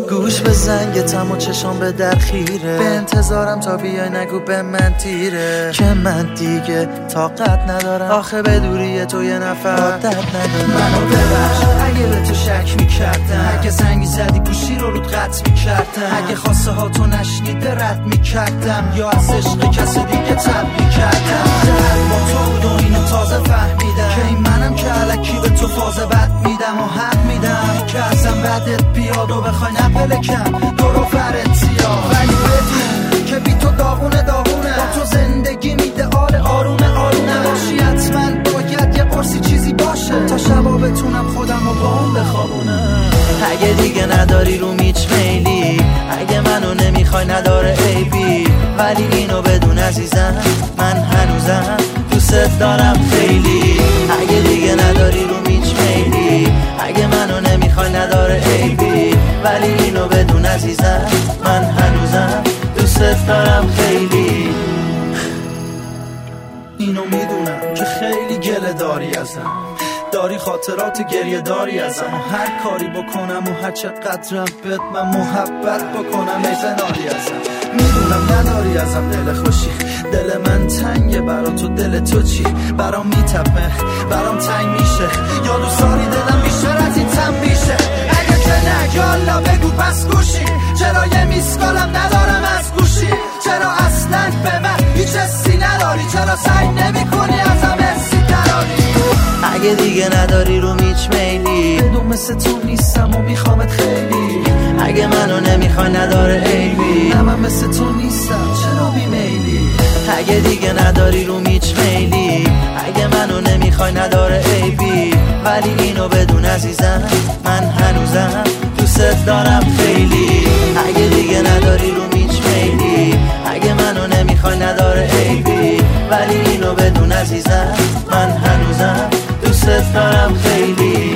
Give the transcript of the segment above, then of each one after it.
گوش به زنگتم و چشام به در خیره، به انتظارم تا بیای نگو به من تیره که من دیگه طاقت ندارم، آخه به دوری تو یه نفر عادت ندارم. منو ببخش اگه به تو شک میکردم، اگه زنگی زدی گوشی رو رود قطع میکردم، اگه خواسته ها تو نشنیده رد میکردم، یا از عشق کسی دیگه تب میکردم. درد با تو بود و اینو تازه فهمیدم که این منم که الکی به تو فاز بد میدم و حق میدم که ازم بدت بیاد و بخوای نپلکم دور و برت زیاد. ولی بدون که بی تو داغونه داغونه، با تو زندگی میدهال آرومه آرومه. نباشی حتما باید یه قرصی چیزی باشه تا شبا بتونم خودم رو با اون بخوابونم. اگه دیگه نداری رو هیچ میلی، اگه منو نمیخوای نداره عیبی، ولی اینو بدون عزیزم من هنوزم دوست دارم خیلی. اگه دیگه نداری رو هیچ میلی، اگه منو نمیخوای نداره عیبی، ولی اینو بدون عزیزم من هنوزم دوست دارم خیلی. اینو میدونم که خیلی گله داری ازم، داری خاطرات گریه داری ازم، و هر کاری بکنم و هر چقدرم بهت من محبت بکنم ای زناری ازم. میدونم نداری ازم دل خوشی، دل من تنگه برا تو، دل تو چی؟ برام میتپه برام تنگ میشه، یا دوست داری دلم بیشتر از این تم میشه؟ اگه که نه یالا بگو پس گوشی، چرا یه میسکالم ندارم از گوشی؟ چرا اصلا به من هیچ حسی نداری؟ چرا سعی نمی کنی ازم حسی دراری؟ اگه دیگه نداری رو هیچ میلی، بدون مثل تو نیستم و میخوامت خیلی. اگه منو نمیخوای نداره عیبی، نه من مثل تو نیستم چرا بیمیلی؟ اگه دیگه نداری رو هیچ میلی، اگه منو نمیخوای نداره عیبی، ولی اینو بدون عزیزم من هنوزم دوست دارم خیلی. اگه دیگه نداری رو هیچ میلی، اگه منو نمیخوای نداره عیبی، ولی اینو بدون عزیزم من هنوزم دوست دارم خیلی.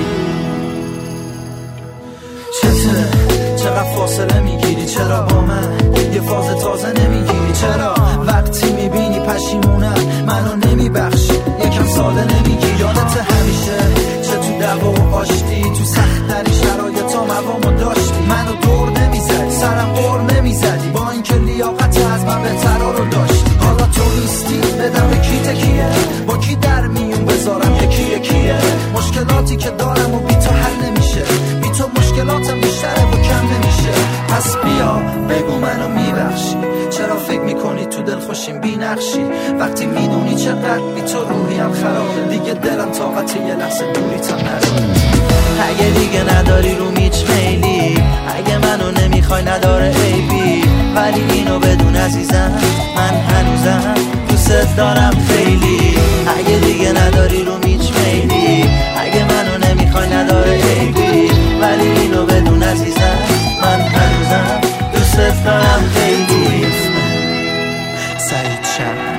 چقدر فاصله میگیری؟ چرا با من یه فاز تازه نمیگیری؟ چرا وقتی میبینی پشیمونم منو نمیبخشی یکم ساده نمیگی؟ یادت همیشه چه تو دعوا و آشتی، تو سخت‌ترین شرایطا موامو داشتی، منو دور نمیزدی سرم قور نمیزدی، با اینکه لیاقت از من بهترا رو داشتی. حالا تو نیستی بدم به کی تکیه، با کی در میون بذارم یکی یکیه؟ مشکلاتی که دارم و بی تو حل نمیشه، بی تو مشکلاتم بیشتره و کم نمیشه. پس بیا بگو منو میبخشی، چرا فکر میکنی تو دل خوشیم بی نقشی؟ وقتی میدونی چقدر بی تو روحیم خرابه، دیگه دلم طاقت یه لحظه دوریتم نداره. اگه دیگه نداری رو هیچ میلی، اگه منو نمیخوای نداره عیبی، ولی اینو بدون عزیزم من هنوزم دوست دارم خیلی. اگه دیگه نداری رو هیچ میلی، اگه منو نمیخوای نداره عیبی، ولی اینو بدون عزیزم من هنوزم دوست دارم خیلی. سعید شب